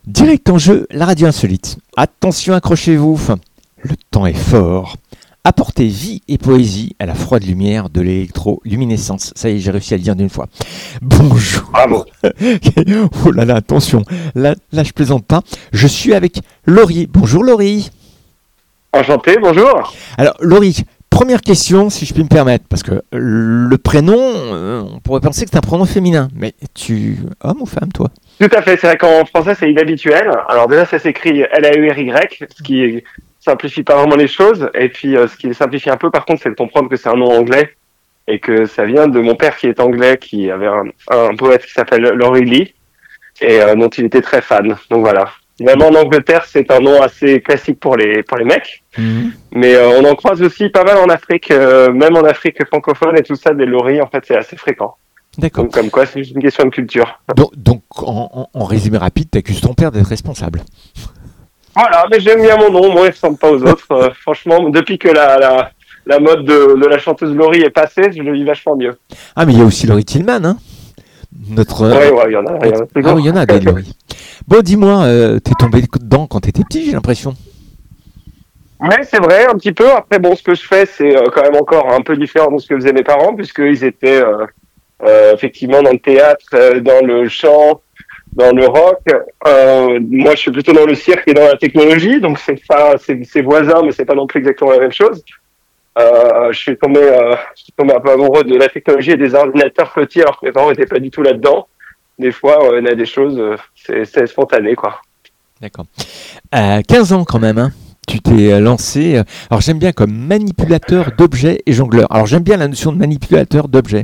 Direct en jeu, la radio insolite. Attention, accrochez-vous. Le temps est fort. Apporter vie et poésie à la froide lumière de l'électroluminescence. Ça y est, j'ai réussi à le dire d'une fois. Bonjour. Bravo. Oh là là, attention. Là, je plaisante pas. Je suis avec Laurie. Bonjour Laurie. Enchanté, bonjour. Alors Laurie, première question, si je puis me permettre, parce que le prénom, on pourrait penser que c'est un prénom féminin. Mais tu homme ou femme, toi? Tout à fait, c'est vrai qu'en français c'est inhabituel. Alors déjà ça s'écrit L-A-U-R-Y, ce qui simplifie pas vraiment les choses. Et puis ce qui simplifie un peu par contre, c'est de comprendre que c'est un nom anglais et que ça vient de mon père qui est anglais, qui avait un poète qui s'appelle Laurie Lee et dont il était très fan. Donc voilà. Finalement en Angleterre c'est un nom assez classique pour les mecs, mais on en croise aussi pas mal en Afrique, même en Afrique francophone et tout ça, des Laurie en fait c'est assez fréquent. D'accord. Donc comme quoi c'est juste une question de culture. Donc en résumé rapide, t'accuses ton père d'être responsable. Voilà, mais j'aime bien mon nom, moi il ressemble pas aux autres. Franchement, depuis que la mode de la chanteuse Laurie est passée, je le vis vachement mieux. Ah, mais il y a aussi Laurie Tillman, hein. Notre. Ouais, il y en a. Ah oui, il y en a des Laurie. Bon, dis-moi, t'es tombé dedans quand t'étais petit, j'ai l'impression. Ouais, c'est vrai, un petit peu. Après, bon, ce que je fais, c'est quand même encore un peu différent de ce que faisaient mes parents, puisqu'ils étaient effectivement dans le théâtre, dans le chant, dans le rock. Moi, je suis plutôt dans le cirque et dans la technologie, donc c'est voisin, mais c'est pas non plus exactement la même chose. Je suis tombé un peu amoureux de la technologie et des ordinateurs petits, alors que mes parents étaient pas du tout là-dedans. Des fois, on a des choses, c'est spontané, quoi. D'accord. 15 ans quand même, hein. Tu t'es lancé. Alors j'aime bien comme manipulateur d'objets et jongleur. Alors j'aime bien la notion de manipulateur d'objets.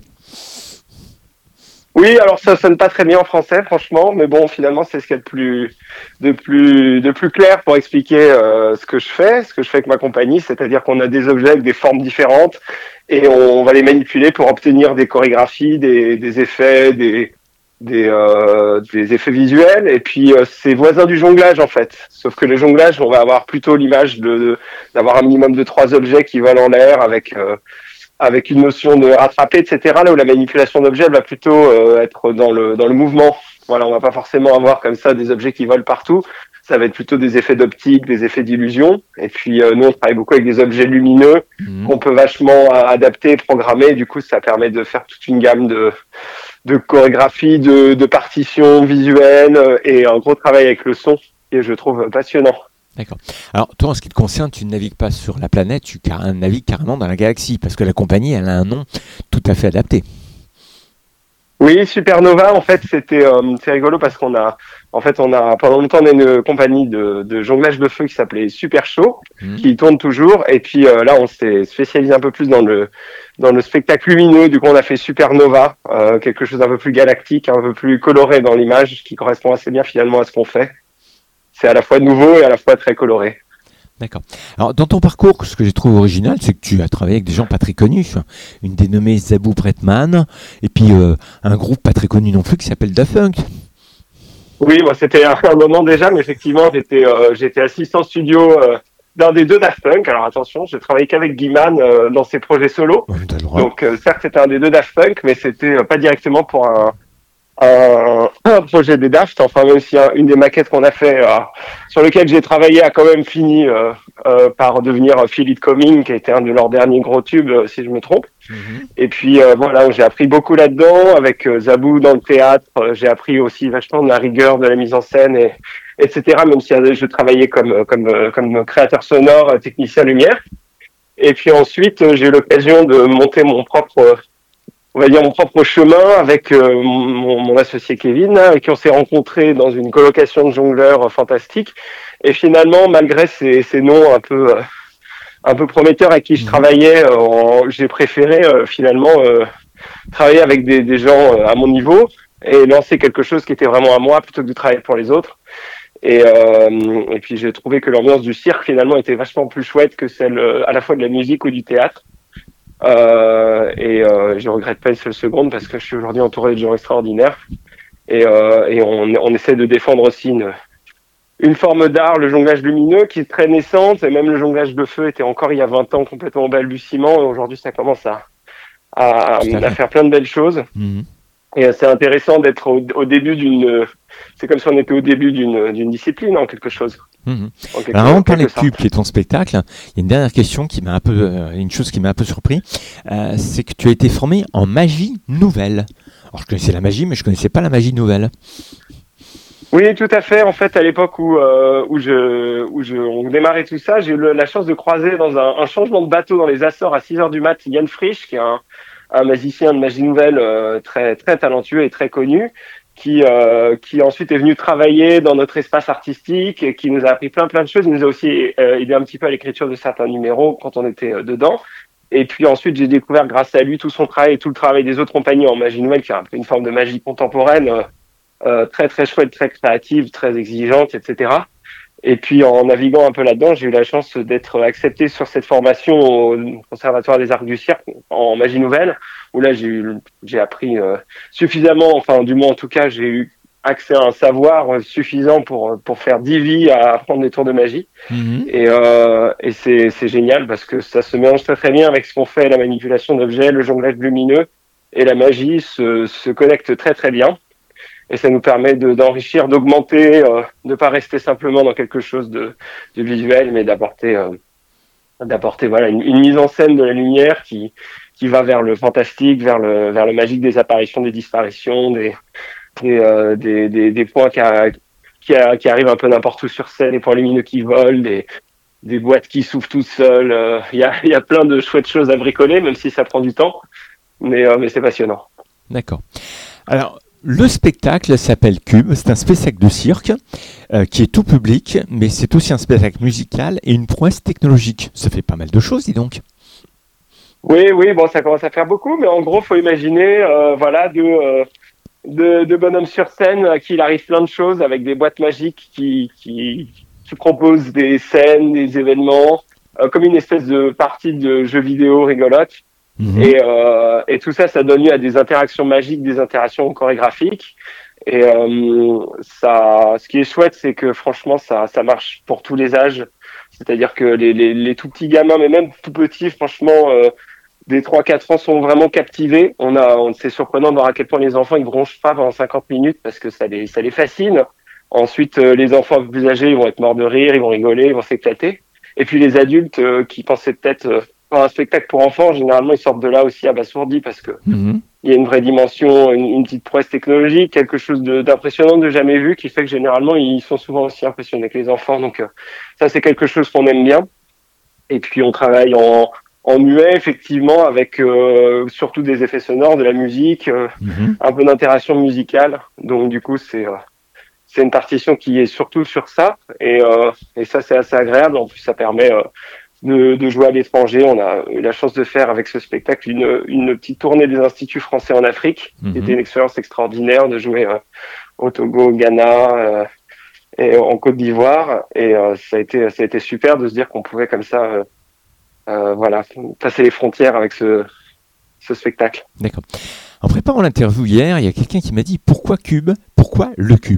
Oui, alors ça sonne pas très bien en français, franchement, mais bon, finalement, c'est ce qu'il y a de plus clair pour expliquer ce que je fais avec ma compagnie, c'est-à-dire qu'on a des objets avec des formes différentes et on va les manipuler pour obtenir des chorégraphies, des effets, des effets visuels, et puis c'est voisin du jonglage en fait. Sauf que le jonglage, on va avoir plutôt l'image d'avoir un minimum de 3 objets qui volent en l'air avec une notion de rattraper, etc. Là où la manipulation d'objets elle va plutôt être dans le mouvement. Voilà, on va pas forcément avoir comme ça des objets qui volent partout. Ça va être plutôt des effets d'optique, des effets d'illusion. Et puis nous, on travaille beaucoup avec des objets lumineux qu'on peut vachement adapter, programmer. Du coup, ça permet de faire toute une gamme de chorégraphie, de partitions visuelles et un gros travail avec le son qui je trouve passionnant. D'accord. Alors, toi, en ce qui te concerne, tu ne navigues pas sur la planète, tu navigues carrément dans la galaxie, parce que la compagnie, elle a un nom tout à fait adapté. Oui, Supernova, en fait, c'est rigolo parce qu'on a pendant longtemps on a une compagnie de jonglage de feu qui s'appelait Super Show, qui tourne toujours, et puis là on s'est spécialisé un peu plus dans le spectacle lumineux. Du coup, on a fait Supernova, quelque chose d'un peu plus galactique, un peu plus coloré dans l'image, qui correspond assez bien finalement à ce qu'on fait. C'est à la fois nouveau et à la fois très coloré. D'accord. Alors, dans ton parcours, ce que j'ai trouvé original, c'est que tu as travaillé avec des gens pas très connus. Une dénommée Zabou Bretman, et puis un groupe pas très connu non plus qui s'appelle Daft Punk. Oui, moi c'était un moment déjà, mais effectivement, j'étais assistant studio d'un des deux Daft Punk. Alors attention, je travaillais qu'avec Guiman dans ses projets solo. Ouais, Donc certes, c'était un des deux Daft Punk, mais c'était pas directement pour un projet des Daft, enfin même si une des maquettes qu'on a fait sur lequel j'ai travaillé a quand même fini par devenir Feel It Coming, qui a été un de leurs derniers gros tubes, si je me trompe. Et puis voilà, j'ai appris beaucoup là-dedans avec Zabou dans le théâtre. J'ai appris aussi vachement de la rigueur de la mise en scène etc. Même si je travaillais comme créateur sonore, technicien lumière. Et puis ensuite, j'ai eu l'occasion de monter mon propre chemin avec mon associé Kevin, avec qui on s'est rencontrés dans une colocation de jongleurs fantastique. Et finalement, malgré ces noms un peu prometteurs avec qui je travaillais, j'ai préféré finalement travailler avec des gens à mon niveau et lancer quelque chose qui était vraiment à moi plutôt que de travailler pour les autres. Et puis j'ai trouvé que l'ambiance du cirque finalement était vachement plus chouette que celle à la fois de la musique ou du théâtre. Je regrette pas une seule seconde parce que je suis aujourd'hui entouré de gens extraordinaires et on essaie de défendre aussi une forme d'art, le jonglage lumineux, qui est très naissante, et même le jonglage de feu était encore il y a 20 ans complètement au balbutiement, et aujourd'hui ça commence à faire plein de belles choses. Et c'est intéressant d'être au début c'est comme si on était au début d'une discipline en quelque chose. Alors avant de parler de Cube, qui est ton spectacle, il y a une dernière question qui m'a une chose qui m'a un peu surpris, c'est que tu as été formé en magie nouvelle. Alors je connaissais la magie, mais je connaissais pas la magie nouvelle. Oui, tout à fait. En fait, à l'époque où on démarrait tout ça, j'ai eu la chance de croiser dans un changement de bateau dans les Açores à 6 heures du mat, Yann Frisch, qui est un magicien de magie nouvelle très très talentueux et très connu, qui ensuite est venu travailler dans notre espace artistique et qui nous a appris plein de choses. Il nous a aussi aidé un petit peu à l'écriture de certains numéros quand on était dedans. Et puis ensuite, j'ai découvert grâce à lui tout son travail et tout le travail des autres compagnies en magie nouvelle, qui est un peu une forme de magie contemporaine, très très chouette, très créative, très exigeante, etc. Et puis en naviguant un peu là-dedans, j'ai eu la chance d'être accepté sur cette formation au Conservatoire des Arts du Cirque en magie nouvelle, où là j'ai appris suffisamment, enfin du moins en tout cas j'ai eu accès à un savoir suffisant pour faire 10 vies à apprendre des tours de magie. Et c'est génial parce que ça se mélange très très bien avec ce qu'on fait, la manipulation d'objets, le jonglage lumineux, et la magie se connecte très très bien. Et ça nous permet d'enrichir, d'augmenter, de pas rester simplement dans quelque chose de visuel, mais d'apporter voilà une mise en scène de la lumière qui va vers le fantastique, vers le magique, des apparitions, des disparitions, des points qui arrivent un peu n'importe où sur scène, des points lumineux qui volent, des boîtes qui s'ouvrent toutes seules. Il y a plein de chouettes choses à bricoler, même si ça prend du temps, mais c'est passionnant. D'accord. Alors, le spectacle s'appelle Cube, c'est un spectacle de cirque qui est tout public, mais c'est aussi un spectacle musical et une prouesse technologique. Ça fait pas mal de choses, dis donc. Oui, bon, ça commence à faire beaucoup, mais en gros, faut imaginer, de bonhommes sur scène à qui il arrive plein de choses avec des boîtes magiques qui proposent des scènes, des événements, comme une espèce de partie de jeux vidéo rigolote. Et tout ça, ça donne lieu à des interactions magiques, des interactions chorégraphiques. Et ce qui est chouette, c'est que franchement, ça marche pour tous les âges. C'est-à-dire que les tout petits gamins, mais même tout petits, franchement, des 3-4 ans sont vraiment captivés. C'est surprenant de voir à quel point les enfants, ils bronchent pas pendant 50 minutes parce que ça les fascine. Ensuite, les enfants un peu plus âgés, ils vont être morts de rire, ils vont rigoler, ils vont s'éclater. Et puis les adultes qui pensaient peut-être un spectacle pour enfants, généralement, ils sortent de là aussi abasourdis parce que il y a une vraie dimension, une petite prouesse technologique, quelque chose d'impressionnant, de jamais vu, qui fait que généralement, ils sont souvent aussi impressionnés que les enfants. Donc, ça, c'est quelque chose qu'on aime bien. Et puis, on travaille en muet, effectivement, avec surtout des effets sonores, de la musique, un peu d'interaction musicale. Donc, du coup, c'est une partition qui est surtout sur ça. Et ça, c'est assez agréable. En plus, ça permet de jouer à l'étranger. On a eu la chance de faire avec ce spectacle une petite tournée des instituts français en Afrique. C'était une expérience extraordinaire de jouer au Togo, au Ghana et en Côte d'Ivoire. Et ça a été super de se dire qu'on pouvait comme ça passer les frontières avec ce spectacle. D'accord. En préparant l'interview hier, il y a quelqu'un qui m'a dit pourquoi Cube ? Pourquoi le Cube ?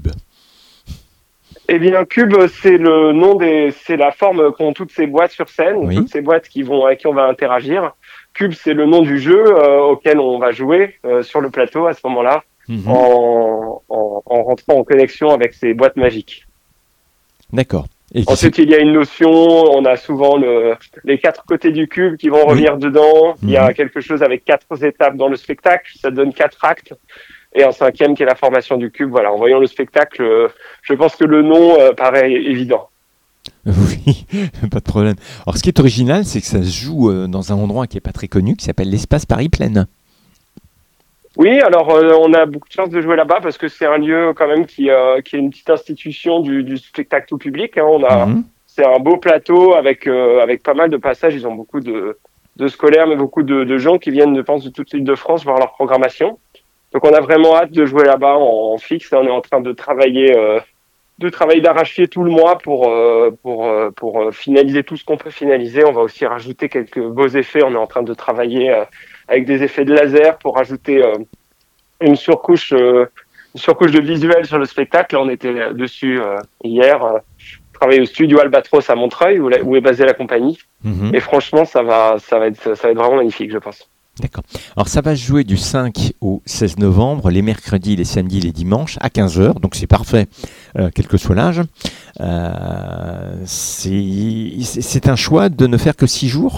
Eh bien, Cube, c'est le nom c'est la forme qu'ont toutes ces boîtes sur scène, toutes ces boîtes avec qui on va interagir. Cube, c'est le nom du jeu auquel on va jouer sur le plateau à ce moment-là, en rentrant en connexion avec ces boîtes magiques. D'accord. Ensuite, il y a une notion, on a souvent les 4 côtés du cube qui vont revenir dedans. Il y a quelque chose avec 4 étapes dans le spectacle, ça donne 4 actes. Et un 5e qui est la formation du cube. Voilà, en voyant le spectacle, je pense que le nom paraît évident. Oui, pas de problème. Alors, ce qui est original, c'est que ça se joue dans un endroit qui n'est pas très connu, qui s'appelle l'Espace Paris Plaine. Oui, alors on a beaucoup de chance de jouer là-bas parce que c'est un lieu quand même qui est une petite institution du spectacle tout public. Hein. C'est un beau plateau avec pas mal de passages. Ils ont beaucoup de scolaires, mais beaucoup de gens qui viennent, je pense, de toute l'Île-de-France voir leur programmation. Donc on a vraiment hâte de jouer là-bas en fixe. On est en train de travailler d'arrache-pied tout le mois pour finaliser tout ce qu'on peut finaliser. On va aussi rajouter quelques beaux effets. On est en train de travailler avec des effets de laser pour rajouter une surcouche de visuel sur le spectacle. On était dessus hier. Travailler au studio Albatros à Montreuil où est basée la compagnie. Et franchement, ça va être vraiment magnifique, je pense. D'accord. Alors ça va se jouer du 5 au 16 novembre, les mercredis, les samedis, les dimanches, à 15 heures. Donc c'est parfait, quel que soit l'âge. C'est un choix de ne faire que 6 jours.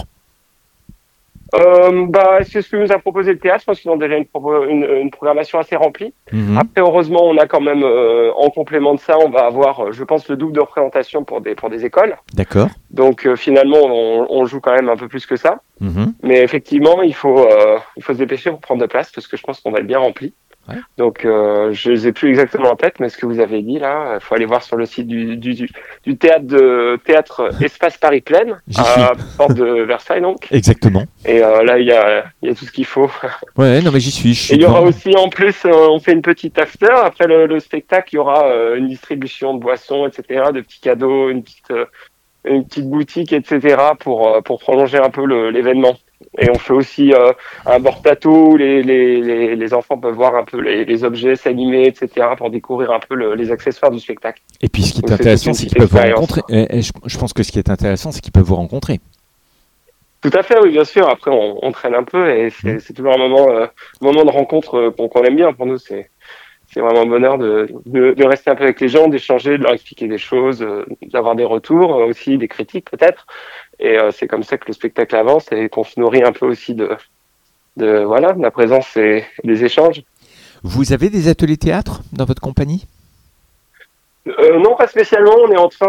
C'est ce que nous a proposé le théâtre. Je pense qu'ils ont déjà une programmation assez remplie. Mhm. Après, heureusement, on a quand même, en complément de ça, on va avoir, je pense, le double de représentation pour des écoles. D'accord. Donc, finalement, on joue quand même un peu plus que ça. Mhm. Mais effectivement, il faut se dépêcher pour prendre de place parce que je pense qu'on va être bien rempli. Ouais. Donc, je les ai plus exactement en tête, mais ce que vous avez dit là, il faut aller voir sur le site du théâtre Espace Paris Plaine, J'y à Porte de Versailles donc. Exactement. Et là, il y a tout ce qu'il faut. Ouais, non mais j'y suis. Et il y aura aussi, en plus, on fait une petite after. Après le spectacle, il y aura une distribution de boissons, etc., de petits cadeaux, une petite boutique, etc., pour prolonger un peu l'événement. Et on fait aussi un bord plateau où les enfants peuvent voir un peu les objets, s'animer, etc., pour découvrir un peu les accessoires du spectacle. Et puis ce qui est Donc, intéressant, c'est c'est une qu'ils peuvent vous expérience. rencontrer. Je pense que ce qui est intéressant, c'est qu'ils peuvent vous rencontrer. Tout à fait, oui, bien sûr. Après, on traîne un peu et c'est toujours un moment de rencontre qu'on aime bien. Pour nous, c'est vraiment un bonheur de rester un peu avec les gens, d'échanger, de leur expliquer des choses, d'avoir des retours, aussi des critiques peut-être. Et c'est comme ça que le spectacle avance et qu'on se nourrit un peu aussi de la présence et des échanges. Vous avez des ateliers théâtre dans votre compagnie? Non, pas spécialement. On est en train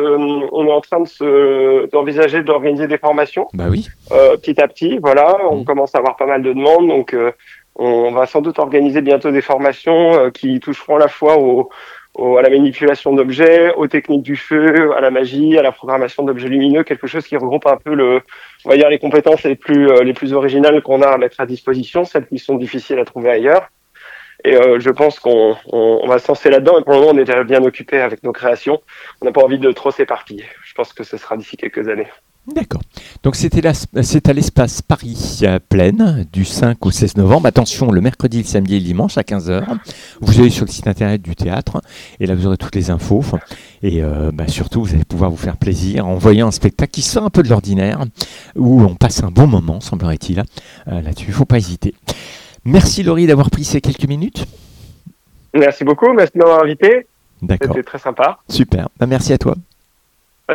d'envisager d'organiser des formations Bah oui. petit à petit. Voilà, on commence à avoir pas mal de demandes, donc on va sans doute organiser bientôt des formations qui toucheront à la fois à la manipulation d'objets, aux techniques du feu, à la magie, à la programmation d'objets lumineux, quelque chose qui regroupe un peu on va dire les compétences les plus originales qu'on a à mettre à disposition, celles qui sont difficiles à trouver ailleurs. Et je pense qu'on va se lancer là-dedans. Et pour le moment, on est déjà bien occupé avec nos créations. On n'a pas envie de trop s'éparpiller. Je pense que ce sera d'ici quelques années. D'accord. Donc c'est à l'espace Paris Plaine du 5 au 16 novembre. Attention, le mercredi, le samedi et le dimanche à 15 heures. Vous allez sur le site internet du théâtre et là vous aurez toutes les infos. Et surtout, vous allez pouvoir vous faire plaisir en voyant un spectacle qui sort un peu de l'ordinaire, où on passe un bon moment, semblerait-il. Là-dessus, il ne faut pas hésiter. Merci Laurie d'avoir pris ces quelques minutes. Merci beaucoup. Merci de m'avoir invité. D'accord. C'était très sympa. Super. Merci à toi.